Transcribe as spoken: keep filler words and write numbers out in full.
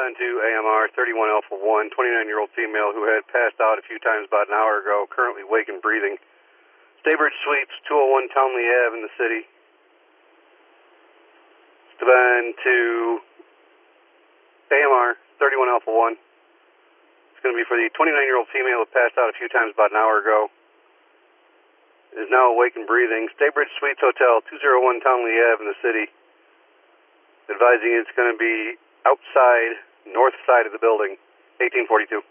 Stubine two A M R thirty-one Alpha one, twenty-nine-year-old female who had passed out a few times about an hour ago, currently awake and breathing. Staybridge Suites, two oh one Townley Ave in the city. Stubine two A M R thirty-one Alpha one. It's going to be for the twenty-nine-year-old female who passed out a few times about an hour ago. Is now awake and breathing. Staybridge Suites Hotel, two oh one Townley Ave in the city. Advising it's going to be outside, north side of the building, eighteen forty-two.